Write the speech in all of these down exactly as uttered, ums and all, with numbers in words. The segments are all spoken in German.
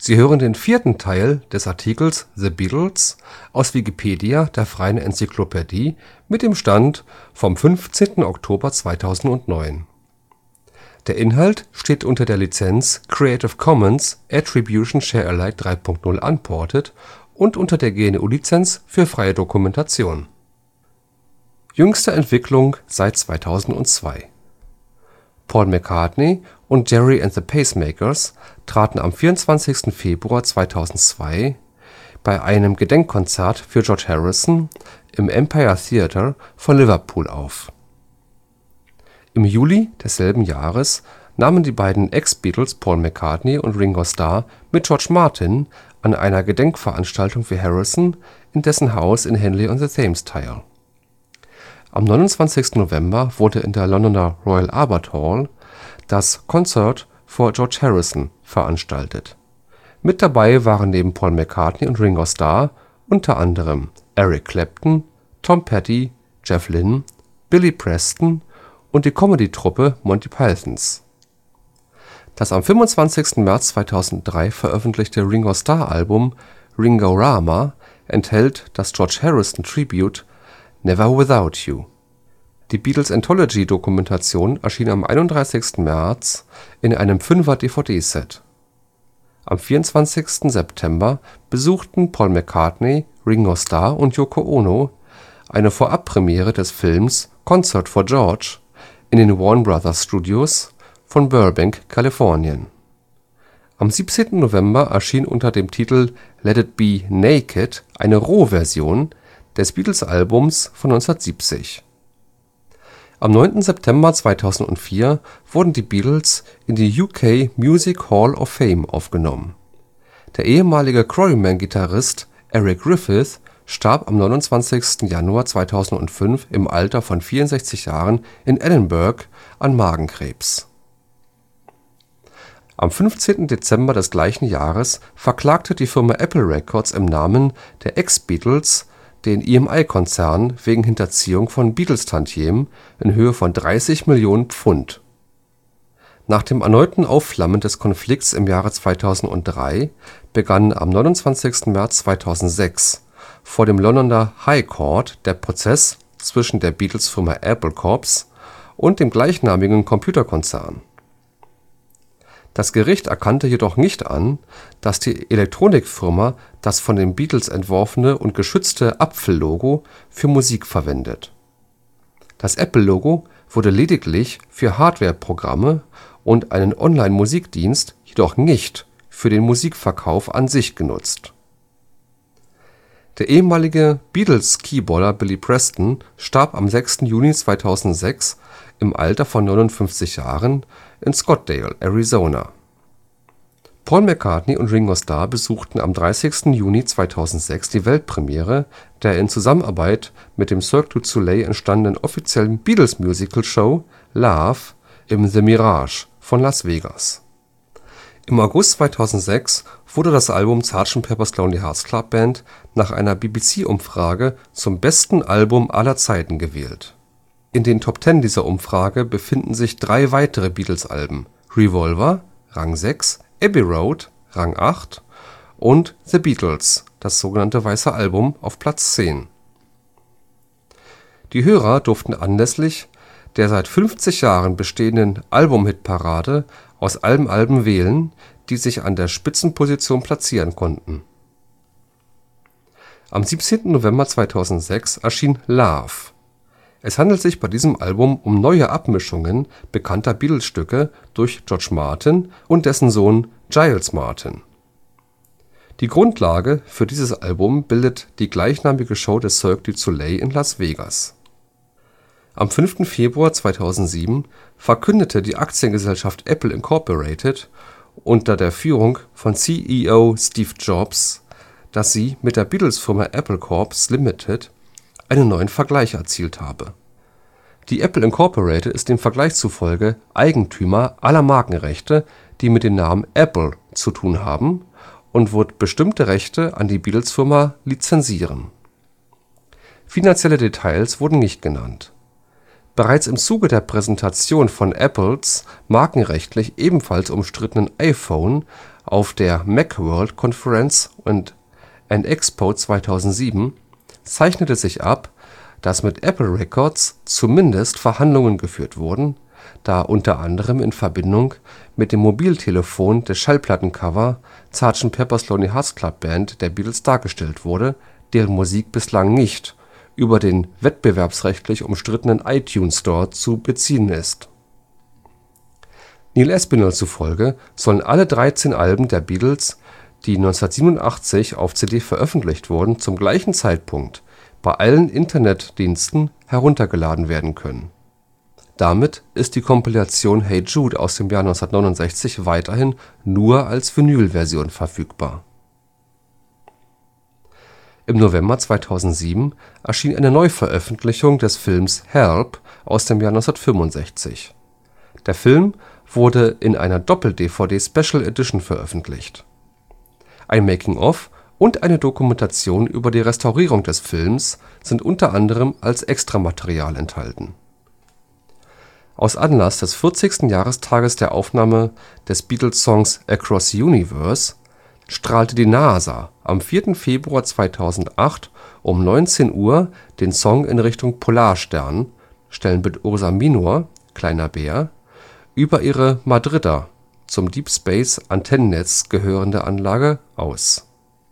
Sie hören den vierten Teil des Artikels The Beatles, aus Wikipedia, der freien Enzyklopädie. Mit dem Stand vom Der Inhalt steht unter der Lizenz Creative Commons Attribution Share Alike drei Punkt null Unported und unter der G N U Lizenz für freie Dokumentation. Jüngste Entwicklung seit zweitausendzwei: Paul McCartney und Gerry & the Pacemakers traten am vierundzwanzigsten Februar zweitausendzwei bei einem Gedenkkonzert für George Harrison im Empire Theatre von Liverpool auf. Im Juli desselben Jahres nahmen die beiden Ex-Beatles Paul McCartney und Ringo Starr mit George Martin an einer Gedenkveranstaltung für Harrison in dessen Haus in Henley-on-the-Thames teil. Am neunundzwanzigsten November wurde in der Londoner Royal Albert Hall das Concert for George Harrison veranstaltet. Mit dabei waren neben Paul McCartney und Ringo Starr unter anderem Eric Clapton, Tom Petty, Jeff Lynne, Billy Preston und die Comedy-Truppe Monty Pythons. Das am fünfundzwanzigsten März zweitausenddrei veröffentlichte Ringo-Starr-Album Ringo-Rama enthält das George Harrison Tribute Never Without You. Die Beatles-Anthology-Dokumentation erschien am einunddreißigsten März in einem Fünfer-D V D-Set. Am vierundzwanzigsten September besuchten Paul McCartney, Ringo Starr und Yoko Ono eine Vorabpremiere des Films Concert for George in den Warner Bros. Studios von Burbank, Kalifornien. Am siebzehnten November erschien unter dem Titel Let It Be Naked eine Rohversion des Beatles-Albums von neunzehnhundertsiebzig. Am neunten September zweitausendvier wurden die Beatles in die U K Music Hall of Fame aufgenommen. Der ehemalige Quarrymen-Gitarrist Eric Griffith starb am neunundzwanzigsten Januar zweitausendfünf im Alter von vierundsechzig Jahren in Edinburgh an Magenkrebs. Am fünfzehnten Dezember des gleichen Jahres verklagte die Firma Apple Records im Namen der Ex-Beatles den E M I-Konzern wegen Hinterziehung von Beatles-Tantiemen in Höhe von dreißig Millionen Pfund. Nach dem erneuten Aufflammen des Konflikts im Jahre zweitausenddrei begann am neunundzwanzigsten März zweitausendsechs vor dem Londoner High Court der Prozess zwischen der Beatles-Firma Apple Corps und dem gleichnamigen Computerkonzern. Das Gericht erkannte jedoch nicht an, dass die Elektronikfirma das von den Beatles entworfene und geschützte Apfel-Logo für Musik verwendet. Das Apple-Logo wurde lediglich für Hardware-Programme und einen Online-Musikdienst, jedoch nicht für den Musikverkauf an sich genutzt. Der ehemalige Beatles-Keyboarder Billy Preston starb am sechsten Juni zweitausendsechs im Alter von neunundfünfzig Jahren in Scottsdale, Arizona. Paul McCartney und Ringo Starr besuchten am dreißigsten Juni zweitausendsechs die Weltpremiere der in Zusammenarbeit mit dem Cirque du Soleil entstandenen offiziellen Beatles-Musical-Show Love im The Mirage von Las Vegas. Im August zweitausendsechs wurde das Album Sergeant Pepper's Lonely Hearts Club Band nach einer B B C-Umfrage zum besten Album aller Zeiten gewählt. In den Top Ten dieser Umfrage befinden sich drei weitere Beatles-Alben: Revolver (Rang sechs), Abbey Road (Rang acht) und The Beatles, das sogenannte Weiße Album, auf Platz zehn. Die Hörer durften anlässlich der seit fünfzig Jahren bestehenden Album-Hitparade aus allen Alben wählen, die sich an der Spitzenposition platzieren konnten. Am siebzehnten November zweitausendsechs erschien Love. Es handelt sich bei diesem Album um neue Abmischungen bekannter Beatles-Stücke durch George Martin und dessen Sohn Giles Martin. Die Grundlage für dieses Album bildet die gleichnamige Show des Cirque du Soleil in Las Vegas. Am fünften Februar zweitausendsieben verkündete die Aktiengesellschaft Apple Incorporated unter der Führung von C E O Steve Jobs, dass sie mit der Beatles-Firma Apple Corps Limited einen neuen Vergleich erzielt habe. Die Apple Incorporated ist dem Vergleich zufolge Eigentümer aller Markenrechte, die mit dem Namen Apple zu tun haben, und wird bestimmte Rechte an die Beatles-Firma lizenzieren. Finanzielle Details wurden nicht genannt. Bereits im Zuge der Präsentation von Apples markenrechtlich ebenfalls umstrittenen iPhone Auf der Macworld Conference und N Expo zweitausendsieben zeichnete sich ab, dass mit Apple Records zumindest Verhandlungen geführt wurden, da unter anderem in Verbindung mit dem Mobiltelefon des Schallplattencover Sergeant Pepper 's Lonely Hearts Club Band der Beatles dargestellt wurde, deren Musik bislang nicht über den wettbewerbsrechtlich umstrittenen iTunes Store zu beziehen ist. Neil Aspinall zufolge sollen alle dreizehn Alben der Beatles, die neunzehnhundertsiebenundachtzig auf C D veröffentlicht wurden, zum gleichen Zeitpunkt bei allen Internetdiensten heruntergeladen werden können. Damit ist die Kompilation Hey Jude aus dem Jahr neunzehnhundertneunundsechzig weiterhin nur als Vinyl-Version verfügbar. Im November zweitausendsieben erschien eine Neuveröffentlichung des Films Help aus dem Jahr neunzehnhundertfünfundsechzig. Der Film wurde in einer Doppel-D V D Special Edition veröffentlicht. Ein Making-of und eine Dokumentation über die Restaurierung des Films sind unter anderem als Extramaterial enthalten. Aus Anlass des vierzigsten Jahrestages der Aufnahme des Beatles-Songs Across the Universe strahlte die NASA am vierten Februar zweitausendacht um neunzehn Uhr den Song in Richtung Polarstern (Stellenbild Ursa Minor, kleiner Bär) über ihre Madrider, zum Deep Space Antennennetz gehörende Anlage aus.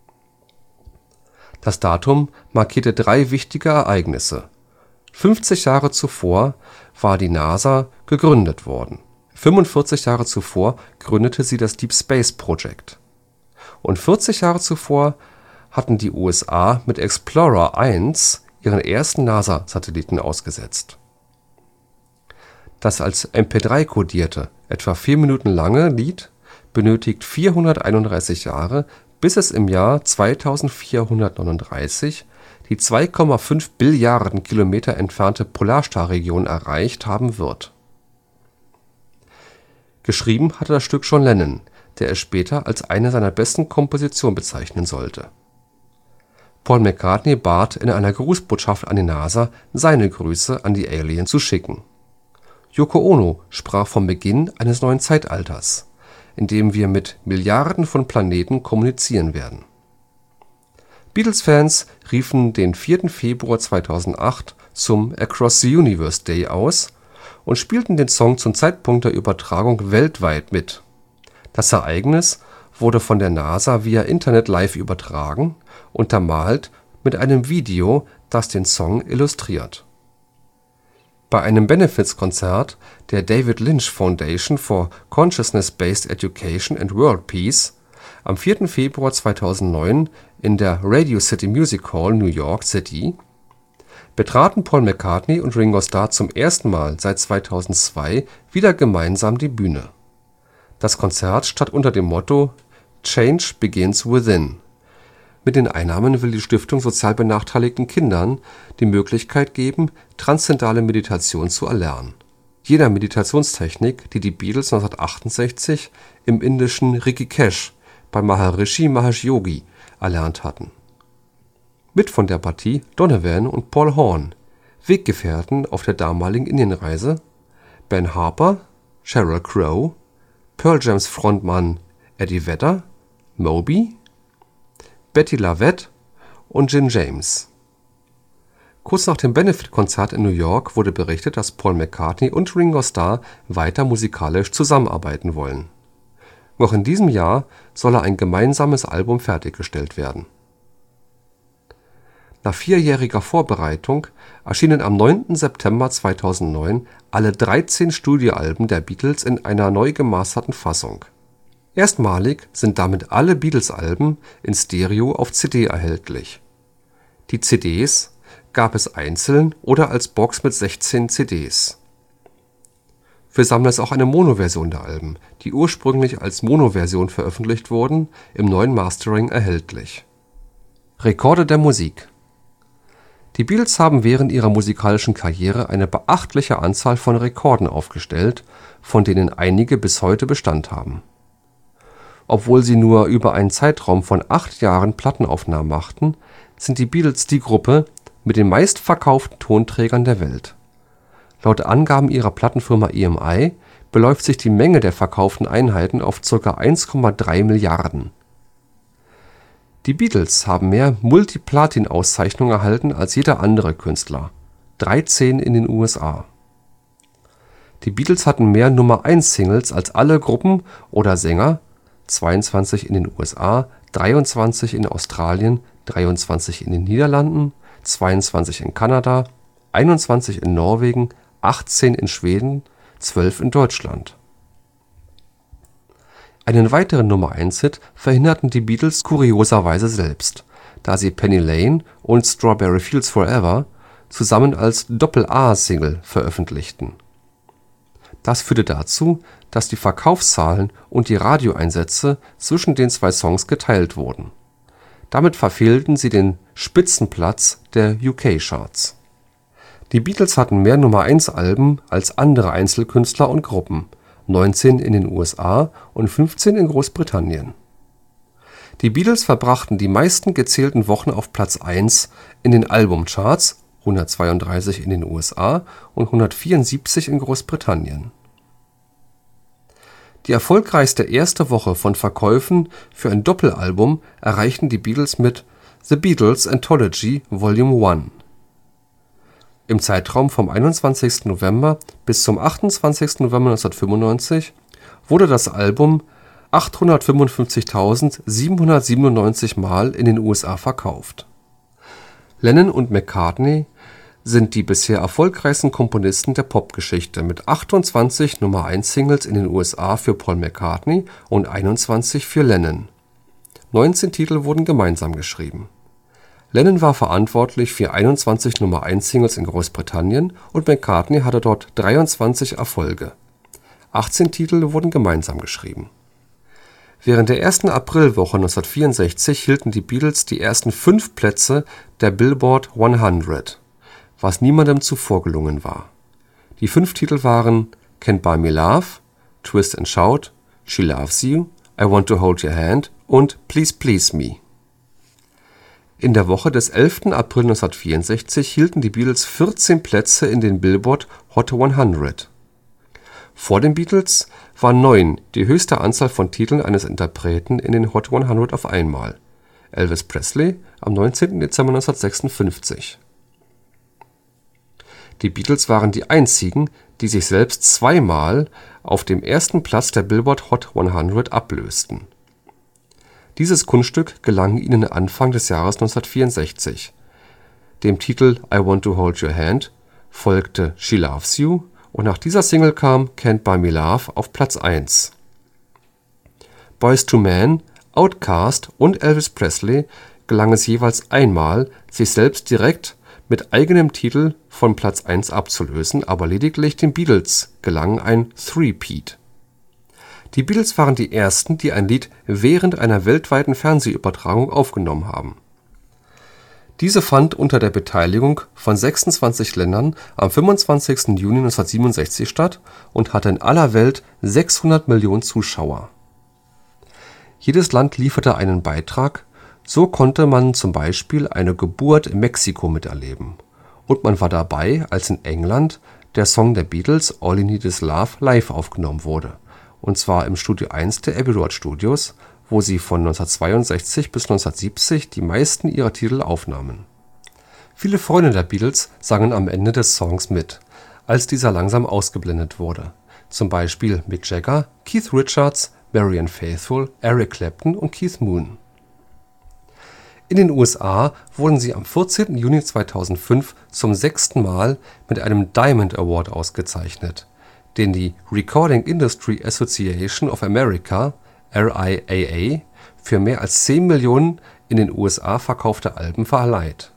Das Datum markierte drei wichtige Ereignisse: fünfzig Jahre zuvor war die NASA gegründet worden, fünfundvierzig Jahre zuvor gründete sie das Deep Space Project und vierzig Jahre zuvor hatten die U S A mit Explorer eins ihren ersten NASA-Satelliten ausgesetzt. Das als M P drei kodierte, etwa vier Minuten lange Lied benötigt vierhunderteinunddreißig Jahre, bis es im Jahr zweitausendvierhundertneununddreißig die zwei Komma fünf Billiarden Kilometer entfernte Polarstarregion erreicht haben wird. Geschrieben hatte das Stück John Lennon, der es später als eine seiner besten Kompositionen bezeichnen sollte. Paul McCartney bat in einer Grußbotschaft an die NASA, seine Grüße an die Aliens zu schicken. Yoko Ono sprach vom Beginn eines neuen Zeitalters, in dem wir mit Milliarden von Planeten kommunizieren werden. Beatles-Fans riefen den vierten Februar zweitausendacht zum Across the Universe Day aus und spielten den Song zum Zeitpunkt der Übertragung weltweit mit. Das Ereignis wurde von der NASA via Internet live übertragen, untermalt mit einem Video, das den Song illustriert. Bei einem Benefizkonzert der David Lynch Foundation for Consciousness-Based Education and World Peace am vierten Februar zweitausendneun in der Radio City Music Hall, New York City betraten Paul McCartney und Ringo Starr zum ersten Mal seit zweitausendzwei wieder gemeinsam die Bühne. Das Konzert stand unter dem Motto „ Change begins within “. Mit den Einnahmen will die Stiftung sozial benachteiligten Kindern die Möglichkeit geben, transzendentale Meditation zu erlernen, jener Meditationstechnik, die die Beatles neunzehnhundertachtundsechzig im indischen Rishikesh bei Maharishi Mahesh Yogi erlernt hatten. Mit von der Partie Donovan und Paul Horn, Weggefährten auf der damaligen Indienreise, Ben Harper, Sheryl Crow, Pearl Jams Frontmann Eddie Vedder, Moby, Bettye LaVette und Jim James. Kurz nach dem Benefit-Konzert in New York wurde berichtet, dass Paul McCartney und Ringo Starr weiter musikalisch zusammenarbeiten wollen. Noch in diesem Jahr solle ein gemeinsames Album fertiggestellt werden. Nach vierjähriger Vorbereitung erschienen am neunten September zweitausendneun alle dreizehn Studioalben der Beatles in einer neu gemasterten Fassung. Erstmalig sind damit alle Beatles-Alben in Stereo auf C D erhältlich. Die C Ds gab es einzeln oder als Box mit sechzehn C Ds. Für Sammler ist auch eine Mono-Version der Alben, die ursprünglich als Mono-Version veröffentlicht wurden, im neuen Mastering erhältlich. Rekorde der Musik. Die Beatles haben während ihrer musikalischen Karriere eine beachtliche Anzahl von Rekorden aufgestellt, von denen einige bis heute Bestand haben. Obwohl sie nur über einen Zeitraum von acht Jahren Plattenaufnahmen machten, sind die Beatles die Gruppe mit den meistverkauften Tonträgern der Welt. Laut Angaben ihrer Plattenfirma E M I beläuft sich die Menge der verkauften Einheiten auf ca. eins Komma drei Milliarden. Die Beatles haben mehr Multiplatin-Auszeichnungen erhalten als jeder andere Künstler, dreizehn in den U S A. Die Beatles hatten mehr Nummer-eins-Singles als alle Gruppen oder Sänger, zweiundzwanzig in den U S A, dreiundzwanzig in Australien, dreiundzwanzig in den Niederlanden, zweiundzwanzig in Kanada, einundzwanzig in Norwegen, achtzehn in Schweden, zwölf in Deutschland. Einen weiteren Nummer-eins-Hit verhinderten die Beatles kurioserweise selbst, da sie Penny Lane und Strawberry Fields Forever zusammen als Doppel-A-Single veröffentlichten. Das führte dazu, dass die Verkaufszahlen und die Radioeinsätze zwischen den zwei Songs geteilt wurden. Damit verfehlten sie den Spitzenplatz der U K-Charts. Die Beatles hatten mehr Nummer-eins-Alben als andere Einzelkünstler und Gruppen, neunzehn in den U S A und fünfzehn in Großbritannien. Die Beatles verbrachten die meisten gezählten Wochen auf Platz eins in den Albumcharts (hundertzweiunddreißig in den U S A und hundertvierundsiebzig in Großbritannien). Die erfolgreichste erste Woche von Verkäufen für ein Doppelalbum erreichten die Beatles mit The Beatles Anthology Volume eins. Im Zeitraum vom einundzwanzigsten November bis zum achtundzwanzigsten November neunzehnhundertfünfundneunzig wurde das Album achthundertfünfundfünfzigtausendsiebenhundertsiebenundneunzig Mal in den U S A verkauft. Lennon und McCartney sind die bisher erfolgreichsten Komponisten der Popgeschichte mit achtundzwanzig Nummer-eins-Singles in den U S A für Paul McCartney und einundzwanzig für Lennon. neunzehn Titel wurden gemeinsam geschrieben. Lennon war verantwortlich für einundzwanzig Nummer-eins-Singles in Großbritannien und McCartney hatte dort dreiundzwanzig Erfolge. achtzehn Titel wurden gemeinsam geschrieben. Während der ersten Aprilwoche neunzehnhundertvierundsechzig hielten die Beatles die ersten fünf Plätze der Billboard hundert, was niemandem zuvor gelungen war. Die fünf Titel waren Can't Buy Me Love, Twist and Shout, She Loves You, I Want to Hold Your Hand und Please Please Me. In der Woche des elften April neunzehnhundertvierundsechzig hielten die Beatles vierzehn Plätze in den Billboard Hot hundert. Vor den Beatles war neun die höchste Anzahl von Titeln eines Interpreten in den Hot hundert auf einmal: Elvis Presley am neunzehnten Dezember neunzehnhundertsechsundfünfzig. Die Beatles waren die einzigen, die sich selbst zweimal auf dem ersten Platz der Billboard Hot hundert ablösten. Dieses Kunststück gelang ihnen Anfang des Jahres neunzehnhundertvierundsechzig. Dem Titel I Want to Hold Your Hand folgte She Loves You und nach dieser Single kam Can't Buy Me Love auf Platz eins. Boyz two Men, Outkast und Elvis Presley gelang es jeweils einmal, sich selbst direkt mit eigenem Titel von Platz eins abzulösen, aber lediglich den Beatles gelang ein Three-Peat. Die Beatles waren die ersten, die ein Lied während einer weltweiten Fernsehübertragung aufgenommen haben. Diese fand unter der Beteiligung von sechsundzwanzig Ländern am fünfundzwanzigsten Juni neunzehnhundertsiebenundsechzig statt und hatte in aller Welt sechshundert Millionen Zuschauer. Jedes Land lieferte einen Beitrag, so konnte man zum Beispiel eine Geburt in Mexiko miterleben. Und man war dabei, als in England der Song der Beatles All You Need Is Love live aufgenommen wurde. Und zwar im Studio eins der Abbey Road Studios, wo sie von neunzehnhundertzweiundsechzig bis neunzehnhundertsiebzig die meisten ihrer Titel aufnahmen. Viele Freunde der Beatles sangen am Ende des Songs mit, als dieser langsam ausgeblendet wurde. Zum Beispiel Mick Jagger, Keith Richards, Marianne Faithfull, Eric Clapton und Keith Moon. In den U S A wurden sie am vierzehnten Juni zweitausendfünf zum sechsten Mal mit einem Diamond Award ausgezeichnet, den die Recording Industry Association of America (R I A A) für mehr als zehn Millionen in den U S A verkaufte Alben verleiht.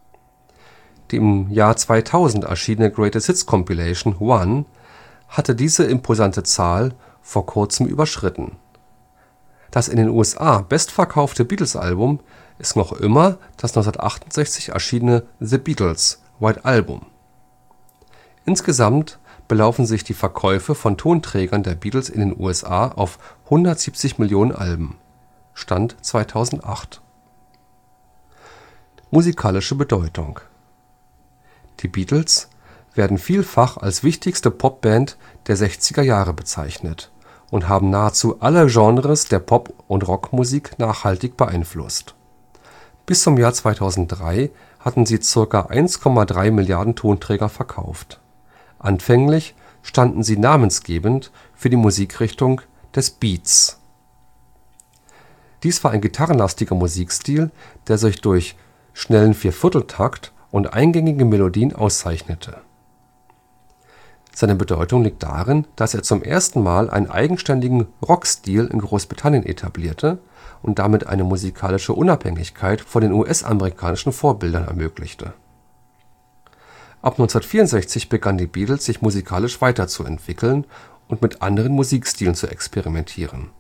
Die im Jahr zweitausend erschienene Greatest Hits Compilation One hatte diese imposante Zahl vor kurzem überschritten. Das in den U S A bestverkaufte Beatles-Album ist noch immer das neunzehnhundertachtundsechzig erschienene The Beatles White Album. Insgesamt belaufen sich die Verkäufe von Tonträgern der Beatles in den U S A auf hundertsiebzig Millionen Alben (Stand zweitausendacht). Musikalische Bedeutung: Die Beatles werden vielfach als wichtigste Popband der sechziger Jahre bezeichnet und haben nahezu alle Genres der Pop - und Rockmusik nachhaltig beeinflusst. Bis zum Jahr zweitausenddrei hatten sie ca. eins Komma drei Milliarden Tonträger verkauft. Anfänglich standen sie namensgebend für die Musikrichtung des Beats. Dies war ein gitarrenlastiger Musikstil, der sich durch schnellen Viervierteltakt und eingängige Melodien auszeichnete. Seine Bedeutung liegt darin, dass er zum ersten Mal einen eigenständigen Rockstil in Großbritannien etablierte und damit eine musikalische Unabhängigkeit von den U S-amerikanischen Vorbildern ermöglichte. Ab neunzehnhundertvierundsechzig begannen die Beatles sich musikalisch weiterzuentwickeln und mit anderen Musikstilen zu experimentieren.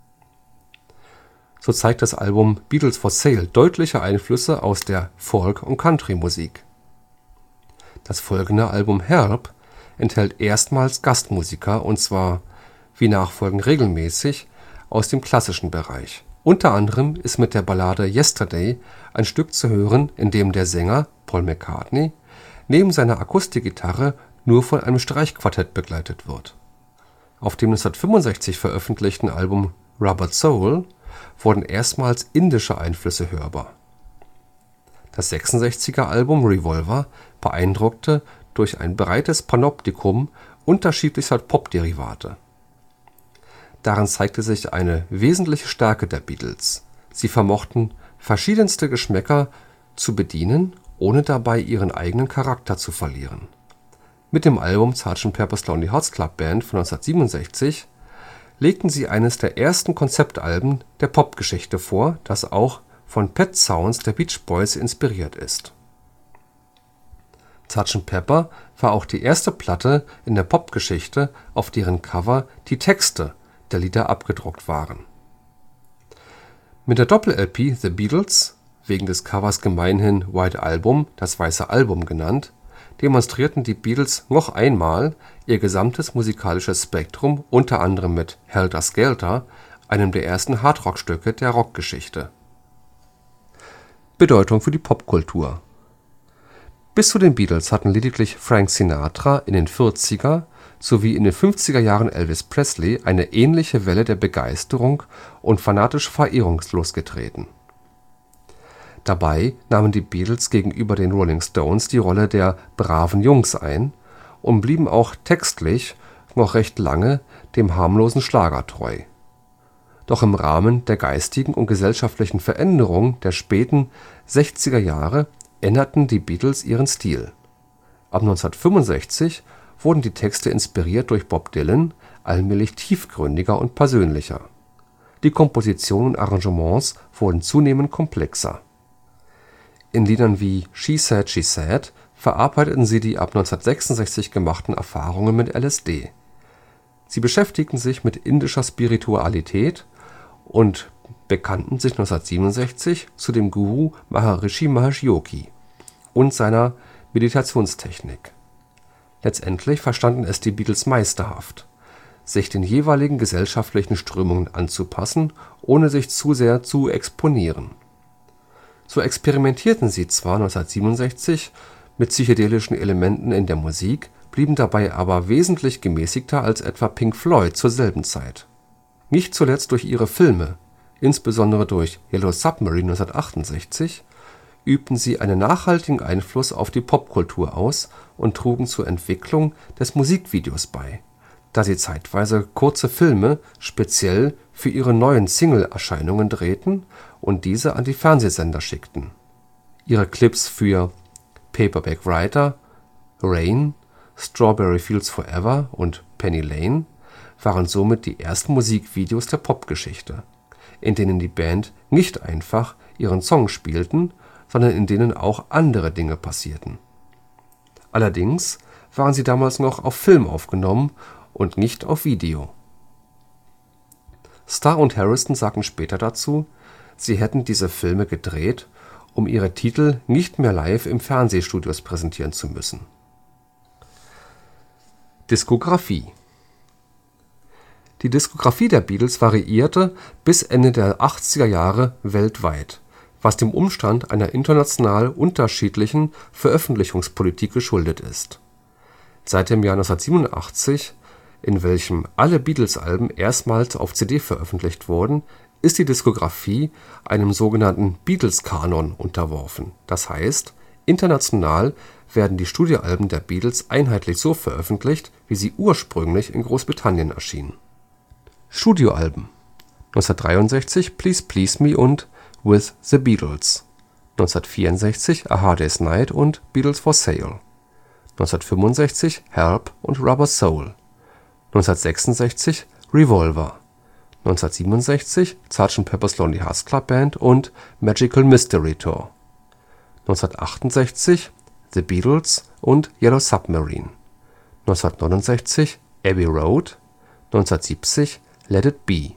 So zeigt das Album Beatles for Sale deutliche Einflüsse aus der Folk - und Country-Musik. Das folgende Album Help enthält erstmals Gastmusiker, und zwar wie nachfolgend regelmäßig aus dem klassischen Bereich. Unter anderem ist mit der Ballade Yesterday ein Stück zu hören, in dem der Sänger Paul McCartney neben seiner Akustikgitarre nur von einem Streichquartett begleitet wird. Auf dem neunzehnhundertfünfundsechzig veröffentlichten Album Rubber Soul wurden erstmals indische Einflüsse hörbar. Das sechsundsechziger Album Revolver beeindruckte durch ein breites Panoptikum unterschiedlichster Popderivate. Darin zeigte sich eine wesentliche Stärke der Beatles: Sie vermochten verschiedenste Geschmäcker zu bedienen, ohne dabei ihren eigenen Charakter zu verlieren. Mit dem Album Sergeant Pepper's Lonely Hearts Club Band von neunzehnhundertsiebenundsechzig legten sie eines der ersten Konzeptalben der Popgeschichte vor, das auch von Pet Sounds der Beach Boys inspiriert ist. Sergeant Pepper war auch die erste Platte in der Popgeschichte, auf deren Cover die Texte der Lieder abgedruckt waren. Mit der Doppel-L P The Beatles, wegen des Covers gemeinhin White Album, das weiße Album genannt, demonstrierten die Beatles noch einmal ihr gesamtes musikalisches Spektrum, unter anderem mit Helter Skelter, einem der ersten Hardrock-Stücke der Rockgeschichte. Bedeutung für die Popkultur. Bis zu den Beatles hatten lediglich Frank Sinatra in den vierziger sowie in den fünfziger Jahren Elvis Presley eine ähnliche Welle der Begeisterung und fanatischer Verehrung losgetreten. Dabei nahmen die Beatles gegenüber den Rolling Stones die Rolle der „ braven Jungs “ein und blieben auch textlich noch recht lange dem harmlosen Schlager treu. Doch im Rahmen der geistigen und gesellschaftlichen Veränderungen der späten sechziger Jahre änderten die Beatles ihren Stil. Ab neunzehnhundertfünfundsechzig wurden die Texte, inspiriert durch Bob Dylan, allmählich tiefgründiger und persönlicher. Die Komposition und Arrangements wurden zunehmend komplexer. In Liedern wie She Said She Said verarbeiteten sie die ab neunzehnhundertsechsundsechzig gemachten Erfahrungen mit L S D. Sie beschäftigten sich mit indischer Spiritualität und bekannten sich neunzehnhundertsiebenundsechzig zu dem Guru Maharishi Mahesh Yogi und seiner Meditationstechnik. Letztendlich verstanden es die Beatles meisterhaft, sich den jeweiligen gesellschaftlichen Strömungen anzupassen, ohne sich zu sehr zu exponieren. So experimentierten sie zwar neunzehnhundertsiebenundsechzig mit psychedelischen Elementen in der Musik, blieben dabei aber wesentlich gemäßigter als etwa Pink Floyd zur selben Zeit. Nicht zuletzt durch ihre Filme, insbesondere durch Yellow Submarine neunzehnhundertachtundsechzig, übten sie einen nachhaltigen Einfluss auf die Popkultur aus und trugen zur Entwicklung des Musikvideos bei, da sie zeitweise kurze Filme speziell für ihre neuen Single-Erscheinungen drehten und diese an die Fernsehsender schickten. Ihre Clips für Paperback Writer, Rain, Strawberry Fields Forever und Penny Lane waren somit die ersten Musikvideos der Popgeschichte, in denen die Band nicht einfach ihren Song spielten, sondern in denen auch andere Dinge passierten. Allerdings waren sie damals noch auf Film aufgenommen und nicht auf Video. Starr und Harrison sagten später dazu, sie hätten diese Filme gedreht, um ihre Titel nicht mehr live im Fernsehstudios präsentieren zu müssen. Diskografie. Die Diskografie der Beatles variierte bis Ende der achtziger Jahre weltweit, was dem Umstand einer international unterschiedlichen Veröffentlichungspolitik geschuldet ist. Seit dem Jahr neunzehnhundertsiebenundachtzig, in welchem alle Beatles-Alben erstmals auf C D veröffentlicht wurden, ist die Diskografie einem sogenannten Beatles-Kanon unterworfen. Das heißt, international werden die Studioalben der Beatles einheitlich so veröffentlicht, wie sie ursprünglich in Großbritannien erschienen. Studioalben: neunzehnhundertdreiundsechzig Please Please Me und With the Beatles, neunzehnhundertvierundsechzig A Hard Day 's Night und Beatles for Sale, neunzehnhundertfünfundsechzig Help und Rubber Soul, neunzehnhundertsechsundsechzig Revolver, neunzehnhundertsiebenundsechzig Sergeant Pepper 's Lonely Hearts Club Band und Magical Mystery Tour, neunzehnhundertachtundsechzig The Beatles und Yellow Submarine, neunzehnhundertneunundsechzig Abbey Road, neunzehnhundertsiebzig Let It Be.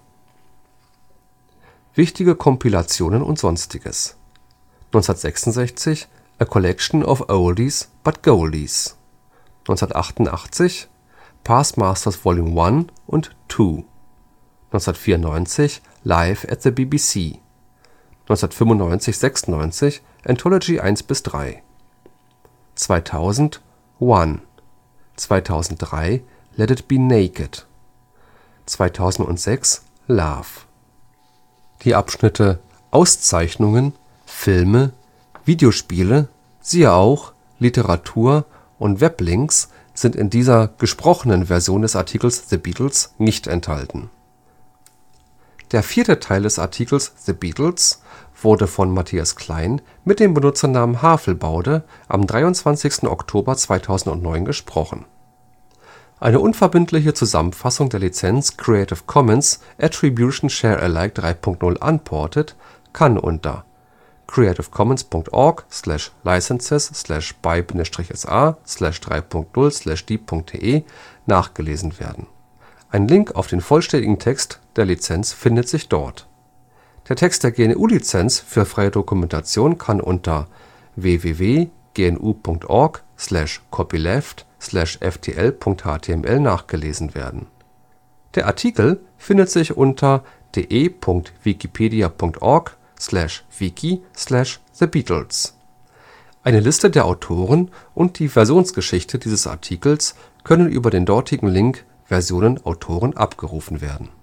Wichtige Kompilationen und Sonstiges: neunzehnhundertsechsundsechzig A Collection of Oldies but Goldies, neunzehnhundertachtundachtzig Past Masters Volume eins und zwei, neunzehnhundertvierundneunzig Live at the B B C, neunzehnhundertfünfundneunzig sechsundneunzig Anthology eins bis drei, zweitausend One, zweitausenddrei Let It Be Naked, zweitausendsechs Love. Die Abschnitte Auszeichnungen, Filme, Videospiele, siehe auch Literatur und Weblinks sind in dieser gesprochenen Version des Artikels The Beatles nicht enthalten. Der vierte Teil des Artikels The Beatles wurde von Matthias Klein mit dem Benutzernamen Havelbaude am dreiundzwanzigsten Oktober zweitausendneun gesprochen. Eine unverbindliche Zusammenfassung der Lizenz Creative Commons Attribution Share Alike drei Punkt null Unported kann unter creativecommons punkt org slash licenses slash by sa slash drei Punkt null slash d Punkt de nachgelesen werden. Ein Link auf den vollständigen Text der Lizenz findet sich dort. Der Text der G N U-Lizenz für freie Dokumentation kann unter w w w punkt g n u punkt org slash copyleft slash f t l punkt h t m l nachgelesen werden. Der Artikel findet sich unter de punkt wikipedia punkt org slash wiki slash the Beatles. Eine Liste der Autoren und die Versionsgeschichte dieses Artikels können über den dortigen Link Versionen Autoren abgerufen werden